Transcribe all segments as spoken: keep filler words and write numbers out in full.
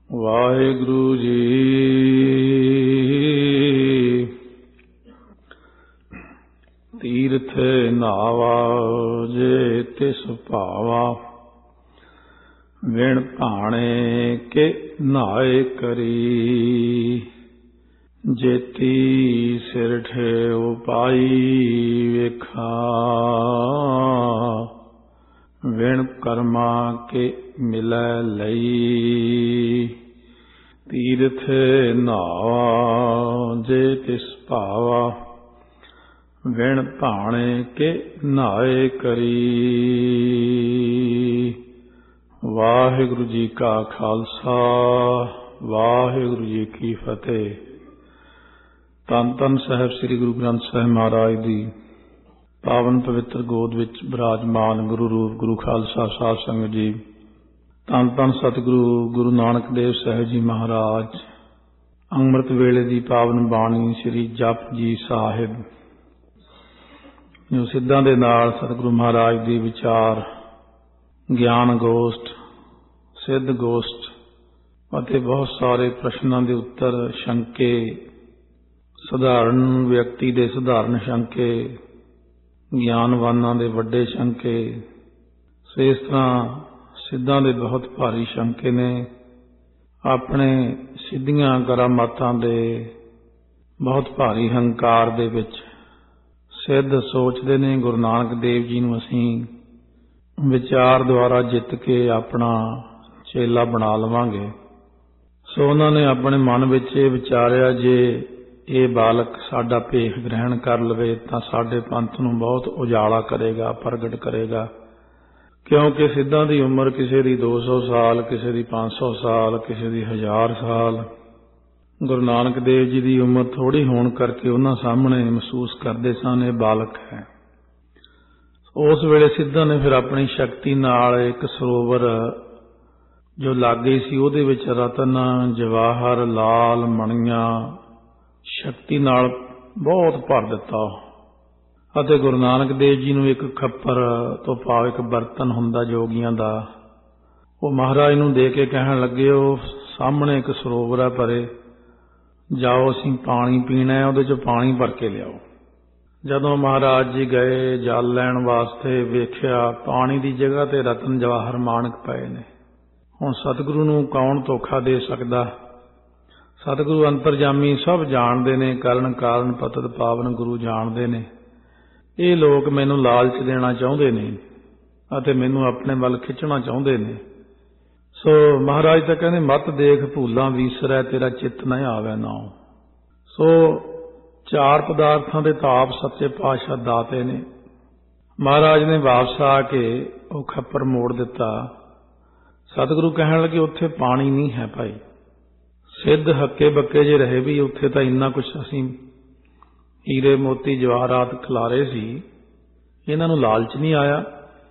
ਵਾਹਿਗੁਰੂ ਜੀ। ਤੀਰਥ ਨਾਵਾ ਜੇ ਤਿਸ ਭਾਵਾ, ਵਿਣ ਭਾਣੇ ਕੇ ਨਹਾਏ ਕਰੀ। ਜੇਤੀ ਸਿਰ ਠੇਉ ਪਾਈ ਵੇਖਾ, ਵਿਣ ਕਰਮਾ ਕੇ ਮਿਲੈ ਲਈ। ਤੀਰਥ ਨਾਵਾ ਜੇ ਤਿਸ ਭਾਵਾ, ਵਿਣ ਭਾਣੇ ਕੇ ਨਹਾਏ ਕਰੀ। ਵਾਹਿਗੁਰੂ ਜੀ ਕਾ ਖਾਲਸਾ, ਵਾਹਿਗੁਰੂ ਜੀ ਕੀ ਫਤਿਹ। ਧੰਨ ਧੰਨ ਸਾਹਿਬ ਸ੍ਰੀ ਗੁਰੂ ਗ੍ਰੰਥ ਸਾਹਿਬ ਮਹਾਰਾਜ ਦੀ ਪਾਵਨ ਪਵਿੱਤਰ ਗੋਦ ਵਿੱਚ ਬਿਰਾਜਮਾਨ ਗੁਰੂ ਰੂਪ ਗੁਰੂ ਖਾਲਸਾ ਸਾਧ ਸੰਗਤ ਜੀ। ਧੰਨ ਧੰਨ ਸਤਿਗੁਰੂ ਗੁਰੂ ਨਾਨਕ ਦੇਵ ਸਾਹਿਬ ਜੀ ਮਹਾਰਾਜ। ਅੰਮ੍ਰਿਤ ਵੇਲੇ ਦੀ ਪਾਵਨ ਬਾਣੀ ਸ੍ਰੀ ਜਪ ਜੀ ਸਾਹਿਬ, ਜੋ ਸਿੱਧਾਂ ਦੇ ਨਾਲ ਸਤਿਗੁਰੂ ਮਹਾਰਾਜ ਦੀ ਵਿਚਾਰ, ਗਿਆਨ ਗੋਸ਼ਟ, ਸਿੱਧ ਗੋਸ਼ਟ ਅਤੇ ਬਹੁਤ ਸਾਰੇ ਪ੍ਰਸ਼ਨਾਂ ਦੇ ਉੱਤਰ, ਸ਼ੰਕੇ, ਸਧਾਰਨ ਵਿਅਕਤੀ ਦੇ ਸਧਾਰਨ ਸ਼ੰਕੇ, ਗਿਆਨਵਾਨਾਂ ਦੇ ਵੱਡੇ ਸ਼ੰਕੇ। ਸੋ ਇਸ ਤਰ੍ਹਾਂ ਸਿੱਧਾਂ ਦੇ ਬਹੁਤ ਭਾਰੀ ਸ਼ੰਕੇ ਨੇ। ਆਪਣੇ ਸਿੱਧੀਆਂ ਕਰਾਮਾਤਾਂ ਦੇ ਬਹੁਤ ਭਾਰੀ ਹੰਕਾਰ ਦੇ ਵਿੱਚ ਸਿੱਧ ਸੋਚਦੇ ਨੇ ਗੁਰੂ ਨਾਨਕ ਦੇਵ ਜੀ ਨੂੰ ਅਸੀਂ ਵਿਚਾਰ ਦੁਆਰਾ ਜਿੱਤ ਕੇ ਆਪਣਾ ਚੇਲਾ ਬਣਾ ਲਵਾਂਗੇ। ਸੋ ਉਹਨਾਂ ਨੇ ਆਪਣੇ ਮਨ ਵਿੱਚ ਇਹ ਵਿਚਾਰਿਆ, ਜੇ ਇਹ ਬਾਲਕ ਸਾਡਾ ਭੇਖ ਗ੍ਰਹਿਣ ਕਰ ਲਵੇ ਤਾਂ ਸਾਡੇ ਪੰਥ ਨੂੰ ਬਹੁਤ ਉਜਾਲਾ ਕਰੇਗਾ, ਪ੍ਰਗਟ ਕਰੇਗਾ। ਕਿਉਂਕਿ ਸਿੱਧਾਂ ਦੀ ਉਮਰ ਕਿਸੇ ਦੀ ਦੋ ਸੌ ਸਾਲ, ਕਿਸੇ ਦੀ ਪੰਜ ਸੌ ਸਾਲ, ਕਿਸੇ ਦੀ ਹਜ਼ਾਰ ਸਾਲ। ਗੁਰੂ ਨਾਨਕ ਦੇਵ ਜੀ ਦੀ ਉਮਰ ਥੋੜ੍ਹੀ ਹੋਣ ਕਰਕੇ ਉਹਨਾਂ ਸਾਹਮਣੇ ਮਹਿਸੂਸ ਕਰਦੇ ਸਨ ਇਹ ਬਾਲਕ ਹੈ। ਉਸ ਵੇਲੇ ਸਿੱਧਾਂ ਨੇ ਫਿਰ ਆਪਣੀ ਸ਼ਕਤੀ ਨਾਲ ਇੱਕ ਸਰੋਵਰ ਜੋ ਲਾਗੇ ਸੀ ਉਹਦੇ ਵਿੱਚ ਰਤਨ, ਜਵਾਹਰ, ਲਾਲ, ਮਣੀਆਂ ਸ਼ਕਤੀ ਨਾਲ ਬਹੁਤ ਭਰ ਦਿੱਤਾ ਅਤੇ ਗੁਰੂ ਨਾਨਕ ਦੇਵ ਜੀ ਨੂੰ ਇੱਕ ਖੱਪਰ ਤੋਂ ਭਾਵ ਇੱਕ ਬਰਤਨ ਹੁੰਦਾ ਜੋਗੀਆਂ ਦਾ, ਉਹ ਮਹਾਰਾਜ ਨੂੰ ਦੇ ਕੇ ਕਹਿਣ ਲੱਗੇ, ਉਹ ਸਾਹਮਣੇ ਇੱਕ ਸਰੋਵਰ ਹੈ ਭਰੇ, ਜਾਓ ਅਸੀਂ ਪਾਣੀ ਪੀਣਾ ਹੈ, ਉਹਦੇ 'ਚ ਪਾਣੀ ਭਰ ਕੇ ਲਿਆਓ। ਜਦੋਂ ਮਹਾਰਾਜ ਜੀ ਗਏ ਜਲ ਲੈਣ ਵਾਸਤੇ, ਵੇਖਿਆ ਪਾਣੀ ਦੀ ਜਗ੍ਹਾ ਤੇ ਰਤਨ, ਜਵਾਹਰ, ਮਾਣਕ ਪਏ ਨੇ। ਹੁਣ ਸਤਿਗੁਰੂ ਨੂੰ ਕੌਣ ਧੋਖਾ ਦੇ ਸਕਦਾ? ਸਤਿਗੁਰੂ ਅੰਤਰਜਾਮੀ ਸਭ ਜਾਣਦੇ ਨੇ, ਕਰਨ ਕਾਰਨ ਪਤਤ ਪਾਵਨ ਗੁਰੂ ਜਾਣਦੇ ਨੇ। ਇਹ ਲੋਕ ਮੈਨੂੰ ਲਾਲਚ ਦੇਣਾ ਚਾਹੁੰਦੇ ਨੇ ਅਤੇ ਮੈਨੂੰ ਆਪਣੇ ਵੱਲ ਖਿੱਚਣਾ ਚਾਹੁੰਦੇ ਨੇ। ਸੋ ਮਹਾਰਾਜ ਤਾਂ ਕਹਿੰਦੇ, ਮਤ ਦੇਖ ਭੂਲਾਂ ਵੀਸਰੈ, ਤੇਰਾ ਚਿੱਤ ਨਾ ਆਵੇ ਨਾਉ। ਸੋ ਚਾਰ ਪਦਾਰਥਾਂ ਦੇ ਤਾਪ ਸੱਚੇ ਪਾਤਸ਼ਾਹ ਦਾਤੇ ਨੇ। ਮਹਾਰਾਜ ਨੇ ਵਾਪਸ ਆ ਕੇ ਉਹ ਖੱਪਰ ਮੋੜ ਦਿੱਤਾ। ਸਤਿਗੁਰੂ ਕਹਿਣ ਲੱਗੇ, ਉੱਥੇ ਪਾਣੀ ਨਹੀਂ ਹੈ ਭਾਈ। ਸਿੱਧ ਹੱਕੇ ਬੱਕੇ ਜੇ ਰਹੇ ਵੀ ਉੱਥੇ ਤਾਂ ਇੰਨਾ ਕੁਛ ਅਸੀਂ ਹੀਰੇ ਮੋਤੀ ਜਵਾਹਰਾਤ ਖਿਲਾਰੇ ਸੀ, ਇਹਨਾਂ ਨੂੰ ਲਾਲਚ ਨਹੀਂ ਆਇਆ।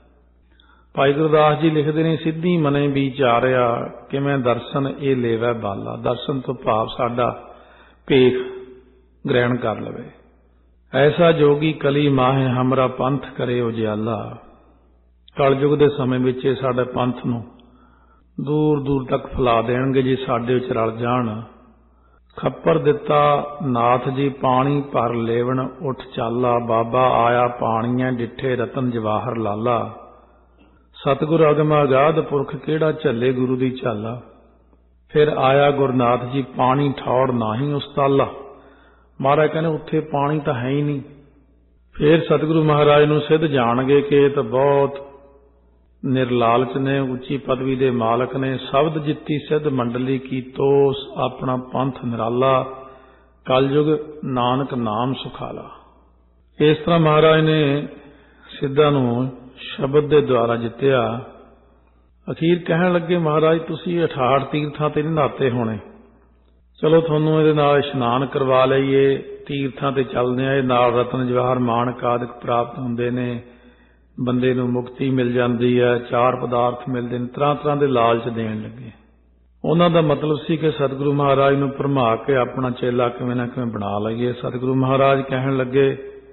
ਭਾਈ ਗੁਰਦਾਸ ਜੀ ਲਿਖਦੇ ਨੇ, ਸਿੱਧੀ ਮਨੇ ਵਿਚਾਰਿਆ ਕਿਵੇਂ ਦਰਸ਼ਨ ਇਹ ਲੇਵੈ ਬਾਲਾ। ਦਰਸ਼ਨ ਤੋਂ ਭਾਵ ਸਾਡਾ ਭੇਖ ਗ੍ਰਹਿਣ ਕਰ ਲਵੇ। ਐਸਾ ਜੋਗੀ ਕਲੀ ਮਾਹੇ ਹਮਰਾ ਪੰਥ ਕਰੇ ਉਜਿਆਲਾ। ਕਲਯੁਗ ਦੇ ਸਮੇਂ ਵਿੱਚ ਇਹ ਸਾਡੇ ਪੰਥ ਨੂੰ ਦੂਰ ਦੂਰ ਤੱਕ ਫੈਲਾ ਦੇਣਗੇ ਜੇ ਸਾਡੇ ਵਿੱਚ ਰਲ ਜਾਣ। ਖੱਪਰ ਦਿੱਤਾ ਨਾਥ ਜੀ ਪਾਣੀ ਭਰ ਲੇਵਣ, ਉੱਠ ਚਾਲਾ ਬਾਬਾ ਆਇਆ ਪਾਣੀਆਂ, ਡਿੱਠੇ ਰਤਨ ਜਵਾਹਰ ਲਾਲਾ। ਸਤਿਗੁਰ ਅਗਮ ਅਗਾਧ ਪੁਰਖ ਕਿਹੜਾ ਝੱਲੇ ਗੁਰੂ ਦੀ ਝਾਲਾ। ਫਿਰ ਆਇਆ ਗੁਰਨਾਥ ਜੀ ਪਾਣੀ ਠੌੜ ਨਾਹੀਂ ਉਸਤਾਲਾ। ਮਹਾਰਾਜ ਕਹਿੰਦੇ ਉੱਥੇ ਪਾਣੀ ਤਾਂ ਹੈ ਹੀ ਨਹੀਂ। ਫਿਰ ਸਤਿਗੁਰੂ ਮਹਾਰਾਜ ਨੂੰ ਸਿੱਧ ਜਾਣਗੇ ਕਿ ਇਹ ਤਾਂ ਬਹੁਤ ਨਿਰਲਾਲਚ ਨੇ, ਉੱਚੀ ਪਦਵੀ ਦੇ ਮਾਲਕ ਨੇ। ਸ਼ਬਦ ਜਿੱਤੀ ਸਿੱਧ ਮੰਡਲੀ ਕੀ ਤੋਸ, ਆਪਣਾ ਪੰਥ ਨਿਰਾਲਾ, ਕਲਯੁਗ ਨਾਨਕ ਨਾਮ ਸੁਖਾਲਾ। ਇਸ ਤਰ੍ਹਾਂ ਮਹਾਰਾਜ ਨੇ ਸਿੱਧਾਂ ਨੂੰ ਸ਼ਬਦ ਦੇ ਦੁਆਰਾ ਜਿੱਤਿਆ। ਅਖੀਰ ਕਹਿਣ ਲੱਗੇ, ਮਹਾਰਾਜ ਤੁਸੀਂ ਅਠਾਹਠ ਤੀਰਥਾਂ ਤੇ ਨਹੀਂ ਨਹਾਤੇ ਹੋਣੇ, ਚਲੋ ਤੁਹਾਨੂੰ ਇਹਦੇ ਨਾਲ ਇਸ਼ਨਾਨ ਕਰਵਾ ਲਈਏ, ਤੀਰਥਾਂ ਤੇ ਚੱਲਦੇ ਆ, ਇਹ ਨਾਲ ਰਤਨ ਜਵਾਹਰ ਮਾਣਕ ਆਦਿਕ ਪ੍ਰਾਪਤ ਹੁੰਦੇ ਨੇ, ਬੰਦੇ ਨੂੰ ਮੁਕਤੀ ਮਿਲ ਜਾਂਦੀ ਹੈ, ਚਾਰ ਪਦਾਰਥ ਮਿਲਦੇ ਨੇ। ਤਰ੍ਹਾਂ ਤਰ੍ਹਾਂ ਦੇ ਲਾਲਚ ਦੇਣ ਲੱਗੇ। ਉਹਨਾਂ ਦਾ ਮਤਲਬ ਸੀ ਕਿ ਸਤਿਗੁਰੂ ਮਹਾਰਾਜ ਨੂੰ ਭਰਮਾ ਕੇ ਆਪਣਾ ਚੇਲਾ ਕਿਵੇਂ ਨਾ ਕਿਵੇਂ ਬਣਾ ਲਈਏ। ਸਤਿਗੁਰੂ ਮਹਾਰਾਜ ਕਹਿਣ ਲੱਗੇ,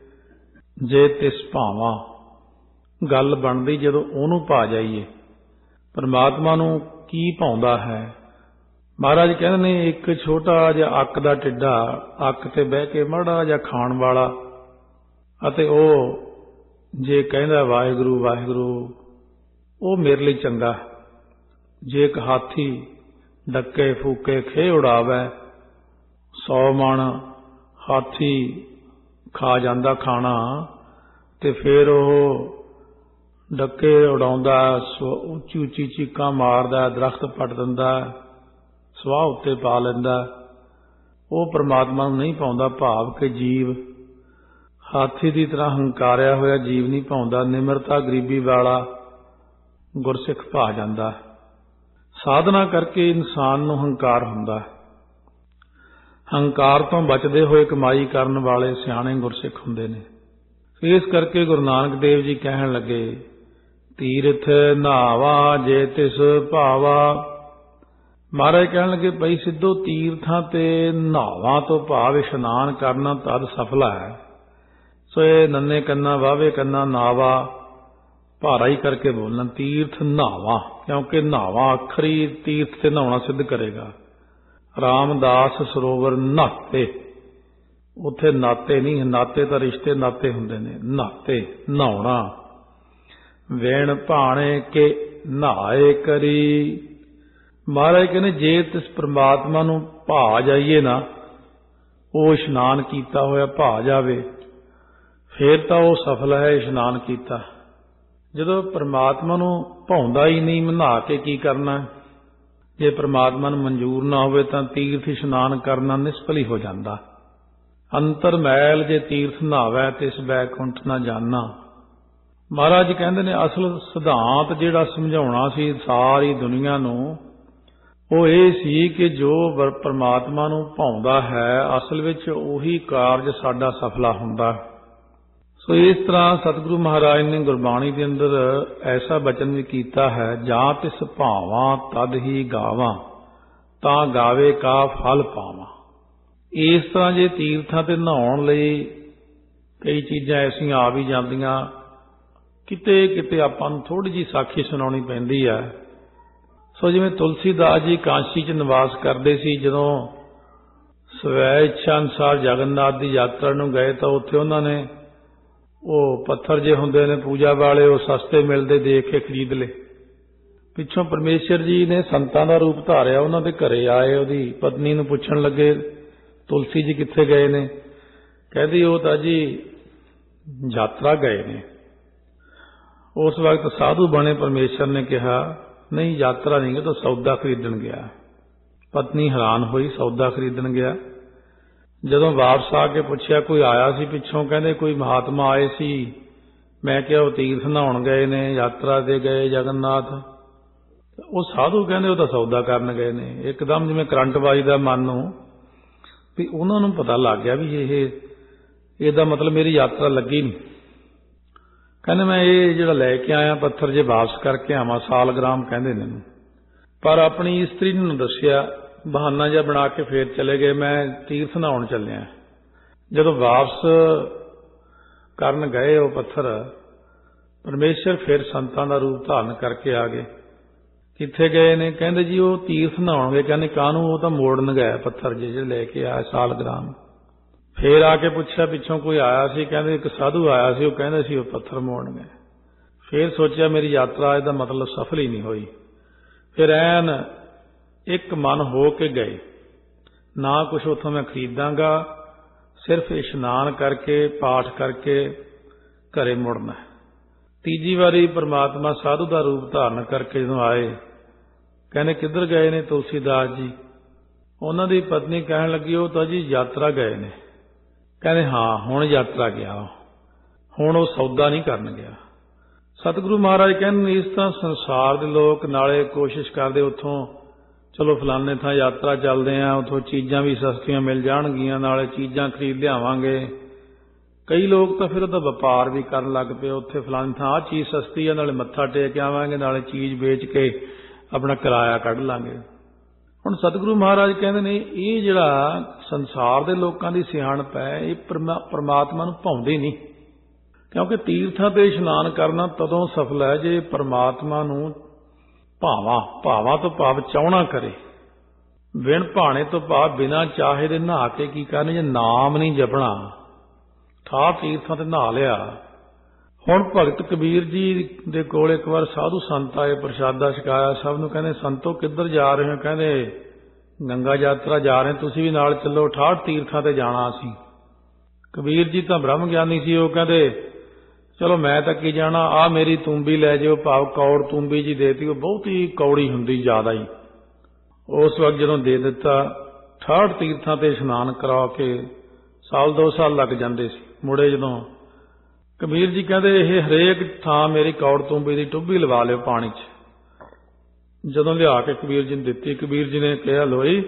ਜੇ ਤਿਸ ਭਾਵਾਂ, ਗੱਲ ਬਣਦੀ ਜਦੋਂ ਉਹਨੂੰ ਭਾ ਜਾਈਏ। ਪਰਮਾਤਮਾ ਨੂੰ ਕੀ ਭਾਉਂਦਾ ਹੈ? ਮਹਾਰਾਜ ਕਹਿੰਦੇ ਨੇ ਇੱਕ ਛੋਟਾ ਜਿਹਾ ਅੱਕ ਦਾ ਟਿੱਡਾ ਅੱਕ ਤੇ ਬਹਿ ਕੇ ਮਾੜਾ ਜਿਹਾ ਖਾਣ ਵਾਲਾ ਅਤੇ ਉਹ ਜੇ ਕਹਿੰਦਾ ਵਾਹਿਗੁਰੂ ਵਾਹਿਗੁਰੂ ਉਹ ਮੇਰੇ ਲਈ ਚੰਗਾ। ਜੇ ਇੱਕ ਹਾਥੀ ਡੱਕੇ ਫੂਕੇ ਖੇ ਉਡਾਵੇ ਸੌ ਮਣ ਹਾਥੀ ਖਾ ਜਾਂਦਾ ਖਾਣਾ ਤੇ ਫਿਰ ਉਹ ਡੱਕੇ ਉਡਾਉਂਦਾ ਉੱਚੀ ਉੱਚੀ ਚੀਕਾਂ ਮਾਰਦਾ ਦਰਖਤ ਪੱਟ ਦਿੰਦਾ ਸਵਾਹ ਉੱਤੇ ਪਾ ਲੈਂਦਾ ਉਹ ਪਰਮਾਤਮਾ ਨੂੰ ਨਹੀਂ ਪਾਉਂਦਾ। ਭਾਵ ਕਿ ਜੀਵ ਹਾਥੀ ਦੀ ਤਰ੍ਹਾਂ ਹੰਕਾਰਿਆ ਹੋਇਆ ਜੀਵ ਨਹੀਂ ਪਾਉਂਦਾ। ਨਿਮਰਤਾ ਗਰੀਬੀ ਵਾਲਾ ਗੁਰਸਿੱਖ ਭਾ ਜਾਂਦਾ। ਸਾਧਨਾ ਕਰਕੇ ਇਨਸਾਨ ਨੂੰ ਹੰਕਾਰ ਹੁੰਦਾ। ਹੰਕਾਰ ਤੋਂ ਬਚਦੇ ਹੋਏ ਕਮਾਈ ਕਰਨ ਵਾਲੇ ਸਿਆਣੇ ਗੁਰਸਿੱਖ ਹੁੰਦੇ ਨੇ। ਇਸ ਕਰਕੇ ਗੁਰੂ ਨਾਨਕ ਦੇਵ ਜੀ ਕਹਿਣ ਲੱਗੇ ਤੀਰਥ ਨਹਾਵਾ ਜੇ ਤਿਸ ਭਾਵਾ। ਮਹਾਰਾਜ ਕਹਿਣ ਲੱਗੇ ਭਈ ਸਿੱਧੋ ਤੀਰਥਾਂ ਤੇ ਨਹਾਵਾ ਤੋਂ ਭਾਵ ਇਸ਼ਨਾਨ ਕਰਨਾ ਤਦ ਸਫਲਾ ਹੈ। ਸੋ ਇਹ ਨੰਨੇ ਕੰਨਾ ਵਾਵੇ ਕੰਨਾ ਨਾਵਾ ਭਾਰਾ ਹੀ ਕਰਕੇ ਬੋਲਣਾ ਤੀਰਥ ਨਹਾਵਾ ਕਿਉਂਕਿ ਨਹਾਵਾ ਅੱਖਰ ਹੀ ਤੀਰਥ ਤੇ ਨਹਾਉਣਾ ਸਿੱਧ ਕਰੇਗਾ। ਰਾਮਦਾਸ ਸਰੋਵਰ ਨਹਾਤੇ ਉੱਥੇ ਨਾਤੇ ਨਹੀਂ ਨਾਤੇ ਤਾਂ ਰਿਸ਼ਤੇ ਨਾਤੇ ਹੁੰਦੇ ਨੇ ਨਹਾਤੇ ਨਹਾਉਣਾ। ਵੇਣ ਭਾਣੇ ਕੇ ਨਹਾਏ ਕਰੀ। ਮਹਾਰਾਜ ਕਹਿੰਦੇ ਜੇ ਤਿਸ ਪ੍ਰਮਾਤਮਾ ਨੂੰ ਭਾ ਜਾਈਏ ਨਾ ਉਹ ਇਸ਼ਨਾਨ ਕੀਤਾ ਹੋਇਆ ਭਾ ਜਾਵੇ ਫੇਰ ਤਾਂ ਉਹ ਸਫਲ ਹੈ ਇਸ਼ਨਾਨ ਕੀਤਾ। ਜਦੋਂ ਪਰਮਾਤਮਾ ਨੂੰ ਭਾਉਂਦਾ ਹੀ ਨਹੀਂ ਨਹਾ ਕੇ ਕੀ ਕਰਨਾ। ਜੇ ਪਰਮਾਤਮਾ ਨੂੰ ਮਨਜ਼ੂਰ ਨਾ ਹੋਵੇ ਤਾਂ ਤੀਰਥ ਇਸ਼ਨਾਨ ਕਰਨਾ ਨਿਸਫਲ ਹੀ ਹੋ ਜਾਂਦਾ। ਅੰਤਰ ਮੈਲ ਜੇ ਤੀਰਥ ਨਹਾਵੈ ਤਿਸ ਬੈਕੁੰਠ ਨਾ ਜਾਣਾ। ਮਹਾਰਾਜ ਕਹਿੰਦੇ ਨੇ ਅਸਲ ਸਿਧਾਂਤ ਜਿਹੜਾ ਸਮਝਾਉਣਾ ਸੀ ਸਾਰੀ ਦੁਨੀਆ ਨੂੰ ਉਹ ਇਹ ਸੀ ਕਿ ਜੋ ਪਰਮਾਤਮਾ ਨੂੰ ਭਾਉਂਦਾ ਹੈ ਅਸਲ ਵਿੱਚ ਉਹੀ ਕਾਰਜ ਸਾਡਾ ਸਫਲਾ ਹੁੰਦਾ। ਸੋ ਇਸ ਤਰ੍ਹਾਂ ਸਤਿਗੁਰੂ ਮਹਾਰਾਜ ਨੇ ਗੁਰਬਾਣੀ ਦੇ ਅੰਦਰ ਐਸਾ ਬਚਨ ਵੀ ਕੀਤਾ ਹੈ ਜਾਂ ਤਿਸ ਭਾਵਾਂ ਤਦ ਹੀ ਗਾਵਾਂ ਤਾਂ ਗਾਵੇ ਕਾ ਫਲ ਪਾਵਾਂ। ਇਸ ਤਰ੍ਹਾਂ ਜੇ ਤੀਰਥਾਂ ਤੇ ਨਹਾਉਣ ਲਈ ਕਈ ਚੀਜ਼ਾਂ ਐਸੀਆਂ ਆ ਵੀ ਜਾਂਦੀਆਂ ਕਿਤੇ ਕਿਤੇ ਆਪਾਂ ਨੂੰ ਥੋੜ੍ਹੀ ਜਿਹੀ ਸਾਖੀ ਸੁਣਾਉਣੀ ਪੈਂਦੀ ਹੈ। ਸੋ ਜਿਵੇਂ ਤੁਲਸੀਦਾਸ ਜੀ ਕਾਂਸ਼ੀ 'ਚ ਨਿਵਾਸ ਕਰਦੇ ਸੀ ਜਦੋਂ ਸਵੈ ਇੱਛਾ ਅਨੁਸਾਰ ਜਗਨਨਾਥ ਦੀ ਯਾਤਰਾ ਨੂੰ ਗਏ ਤਾਂ ਉੱਥੇ ਉਹਨਾਂ ਨੇ ਉਹ ਪੱਥਰ ਜੇ ਹੁੰਦੇ ਨੇ ਪੂਜਾ ਵਾਲੇ ਉਹ ਸਸਤੇ ਮਿਲਦੇ ਦੇਖ ਕੇ ਖਰੀਦ ਲਏ। ਪਿੱਛੋਂ ਪਰਮੇਸ਼ਰ ਜੀ ਨੇ ਸੰਤਾਂ ਦਾ ਰੂਪ ਧਾਰਿਆ ਉਹਨਾਂ ਦੇ ਘਰੇ ਆਏ ਉਹਦੀ ਪਤਨੀ ਨੂੰ ਪੁੱਛਣ ਲੱਗੇ ਤੁਲਸੀ ਜੀ ਕਿੱਥੇ ਗਏ ਨੇ। ਕਹਿੰਦੀ ਉਹ ਤਾਂ ਜੀ ਯਾਤਰਾ ਗਏ ਨੇ। ਉਸ ਵਕਤ ਸਾਧੂ ਬਣੇ ਪਰਮੇਸ਼ਰ ਨੇ ਕਿਹਾ ਨਹੀਂ ਯਾਤਰਾ ਨਹੀਂ ਤਾਂ ਸੌਦਾ ਖਰੀਦਣ ਗਿਆ। ਪਤਨੀ ਹੈਰਾਨ ਹੋਈ ਸੌਦਾ ਖਰੀਦਣ ਗਿਆ। ਜਦੋਂ ਵਾਪਸ ਆ ਕੇ ਪੁੱਛਿਆ ਕੋਈ ਆਇਆ ਸੀ ਪਿੱਛੋਂ ਕਹਿੰਦੇ ਕੋਈ ਮਹਾਤਮਾ ਆਏ ਸੀ। ਮੈਂ ਕਿਹਾ ਉਹ ਤੀਰਥ ਨਹਾਉਣ ਗਏ ਨੇ ਯਾਤਰਾ ਤੇ ਗਏ ਜਗਨਨਾਥ। ਉਹ ਸਾਧੂ ਕਹਿੰਦੇ ਉਹ ਤਾਂ ਸੌਦਾ ਕਰਨ ਗਏ ਨੇ। ਇੱਕਦਮ ਜਿਵੇਂ ਕਰੰਟ ਵੱਜਦਾ ਮਨ ਨੂੰ ਵੀ ਉਹਨਾਂ ਨੂੰ ਪਤਾ ਲੱਗ ਗਿਆ ਵੀ ਇਹ ਇਹਦਾ ਮਤਲਬ ਮੇਰੀ ਯਾਤਰਾ ਲੱਗੀ ਨਹੀਂ। ਕਹਿੰਦੇ ਮੈਂ ਇਹ ਜਿਹੜਾ ਲੈ ਕੇ ਆਇਆ ਪੱਥਰ ਜੇ ਵਾਪਸ ਕਰਕੇ ਆਵਾਂ ਸਾਲਗ੍ਰਾਮ ਕਹਿੰਦੇ ਨੇ। ਪਰ ਆਪਣੀ ਇਸਤਰੀ ਨੂੰ ਦੱਸਿਆ ਬਹਾਨਾ ਜਿਹਾ ਬਣਾ ਕੇ ਫੇਰ ਚਲੇ ਗਏ ਮੈਂ ਤੀਰਥ ਨਹਾਉਣ ਚੱਲਿਆ। ਜਦੋਂ ਵਾਪਸ ਕਰਨ ਗਏ ਉਹ ਪੱਥਰ ਪਰਮੇਸ਼ਰ ਫਿਰ ਸੰਤਾਂ ਦਾ ਰੂਪ ਧਾਰਨ ਕਰਕੇ ਆ ਗਏ। ਕਿੱਥੇ ਗਏ ਨੇ ਕਹਿੰਦੇ ਜੀ ਉਹ ਤੀਰਥ ਨਹਾਉਣ ਗਏ। ਕਹਿੰਦੇ ਕਾਹਨੂੰ ਉਹ ਤਾਂ ਮੋੜਨ ਗਏ ਪੱਥਰ ਜੇ ਜਿਹੜੇ ਲੈ ਕੇ ਆਇਆ ਸਾਲਗ੍ਰਾਮ। ਫੇਰ ਆ ਕੇ ਪੁੱਛਿਆ ਪਿੱਛੋਂ ਕੋਈ ਆਇਆ ਸੀ। ਕਹਿੰਦੇ ਇੱਕ ਸਾਧੂ ਆਇਆ ਸੀ ਉਹ ਕਹਿੰਦੇ ਸੀ ਉਹ ਪੱਥਰ ਮੋੜਨ ਗਏ। ਫੇਰ ਸੋਚਿਆ ਮੇਰੀ ਯਾਤਰਾ ਇਹਦਾ ਮਤਲਬ ਸਫਲ ਹੀ ਨਹੀਂ ਹੋਈ। ਫਿਰ ਐਨ ਇੱਕ ਮਨ ਹੋ ਕੇ ਗਏ ਨਾ ਕੁਛ ਉੱਥੋਂ ਮੈਂ ਖਰੀਦਾਂਗਾ ਸਿਰਫ ਇਸ਼ਨਾਨ ਕਰਕੇ ਪਾਠ ਕਰਕੇ ਘਰੇ ਮੁੜਨਾ। ਤੀਜੀ ਵਾਰੀ ਪਰਮਾਤਮਾ ਸਾਧੂ ਦਾ ਰੂਪ ਧਾਰਨ ਕਰਕੇ ਜਦੋਂ ਆਏ ਕਹਿੰਦੇ ਕਿੱਧਰ ਗਏ ਨੇ ਤੁਲਸੀਦਾਸ ਜੀ। ਉਹਨਾਂ ਦੀ ਪਤਨੀ ਕਹਿਣ ਲੱਗੀ ਉਹ ਤਾਂ ਜੀ ਯਾਤਰਾ ਗਏ ਨੇ। ਕਹਿੰਦੇ ਹਾਂ ਹੁਣ ਯਾਤਰਾ ਗਿਆ ਹੁਣ ਉਹ ਸੌਦਾ ਨਹੀਂ ਕਰਨ ਗਿਆ। ਸਤਿਗੁਰੂ ਮਹਾਰਾਜ ਕਹਿੰਦੇ ਇਸ ਤਰ੍ਹਾਂ ਸੰਸਾਰ ਦੇ ਲੋਕ ਨਾਲੇ ਕੋਸ਼ਿਸ਼ ਕਰਦੇ ਉੱਥੋਂ ਚਲੋ ਫਲਾਣੇ ਥਾਂ ਯਾਤਰਾ ਚੱਲਦੇ ਆ ਉੱਥੋਂ ਚੀਜ਼ਾਂ ਵੀ ਸਸਤੀਆਂ ਮਿਲ ਜਾਣਗੀਆਂ ਨਾਲੇ ਚੀਜ਼ਾਂ ਖਰੀਦ ਲਿਆਵਾਂਗੇ। ਕਈ ਲੋਕ ਤਾਂ ਫਿਰ ਉਹਦਾ ਵਪਾਰ ਵੀ ਕਰਨ ਲੱਗ ਪਏ ਉੱਥੇ ਫਲਾਣੀ ਥਾਂ ਆਹ ਚੀਜ਼ ਸਸਤੀ ਆ ਨਾਲੇ ਮੱਥਾ ਟੇਕ ਆਵਾਂਗੇ ਨਾਲੇ ਚੀਜ਼ ਵੇਚ ਕੇ ਆਪਣਾ ਕਿਰਾਇਆ ਕੱਢ ਲਾਂਗੇ। ਹੁਣ ਸਤਿਗੁਰੂ ਮਹਾਰਾਜ ਕਹਿੰਦੇ ਨੇ ਇਹ ਜਿਹੜਾ ਸੰਸਾਰ ਦੇ ਲੋਕਾਂ ਦੀ ਸਿਆਣਪ ਹੈ ਇਹ ਪਰਮਾਤਮਾ ਨੂੰ ਭਾਉਂਦੇ ਨਹੀਂ। ਕਿਉਂਕਿ ਤੀਰਥਾਂ ਤੇ ਇਸ਼ਨਾਨ ਕਰਨਾ ਤਦੋਂ ਸਫਲ ਹੈ ਜੇ ਪਰਮਾਤਮਾ ਨੂੰ ਭਾਵਾਂ ਭਾਵਾਂ ਤੋਂ ਭਾਵ ਚਾਹਣਾ ਕਰੇ। ਬਿਨ ਭਾਣੇ ਤੋਂ ਭਾਵ ਬਿਨਾਂ ਚਾਹੇ ਦੇ ਨਹਾ ਕੇ ਕੀ ਕਰਨਾ, ਜੇ ਨਾਮ ਨਹੀਂ ਜਪਣਾ। ਠਾਹ ਤੀਰਥਾਂ ਤੇ ਨਹਾ ਲਿਆ। ਹੁਣ ਭਗਤ ਕਬੀਰ ਜੀ ਦੇ ਕੋਲ ਇੱਕ ਵਾਰ ਸਾਧੂ ਸੰਤ ਆਏ, ਪ੍ਰਸ਼ਾਦਾ ਛਕਾਇਆ ਸਭ ਨੂੰ। ਕਹਿੰਦੇ ਸੰਤੋ ਕਿੱਧਰ ਜਾ ਰਹੇ ਹੋ? ਕਹਿੰਦੇ ਗੰਗਾ ਯਾਤਰਾ ਜਾ ਰਹੇ, ਤੁਸੀਂ ਵੀ ਨਾਲ ਚੱਲੋ, ਠਾਠ ਤੀਰਥਾਂ ਤੇ ਜਾਣਾ ਅਸੀਂ। ਕਬੀਰ ਜੀ ਤਾਂ ਬ੍ਰਹਮ ਗਿਆਨੀ ਸੀ, ਉਹ ਕਹਿੰਦੇ ਚਲੋ ਮੈਂ ਤਾਂ ਕੀ ਜਾਣਾ, ਆਹ ਮੇਰੀ ਤੂੰਬੀ ਲੈ ਜਾਓ। ਭਾਵ ਕੌੜ ਤੂੰਬੀ ਜੀ ਦੇਤੀ, ਉਹ ਬਹੁਤ ਹੀ ਕੌੜੀ ਹੁੰਦੀ ਜ਼ਿਆਦਾ ਹੀ। ਉਸ ਵਕਤ ਜਦੋਂ ਦੇ ਦਿੱਤਾ, ਠਾਠ ਤੀਰਥਾਂ ਤੇ ਇਸ਼ਨਾਨ ਕਰਾ ਕੇ ਸਾਲ ਦੋ ਸਾਲ ਲੱਗ ਜਾਂਦੇ ਸੀ। ਮੁੜੇ ਜਦੋਂ ਕਬੀਰ ਜੀ ਕਹਿੰਦੇ ਇਹ ਹਰੇਕ ਥਾਂ ਮੇਰੀ ਕੌੜ ਤੂੰਬੀ ਦੀ ਟੁੱਬੀ ਲਵਾ ਲਿਓ ਪਾਣੀ 'ਚ। ਜਦੋਂ ਲਿਆ ਕੇ ਕਬੀਰ ਜੀ ਨੂੰ ਦਿੱਤੀ, ਕਬੀਰ ਜੀ ਨੇ ਕਿਹਾ ਲੋਈ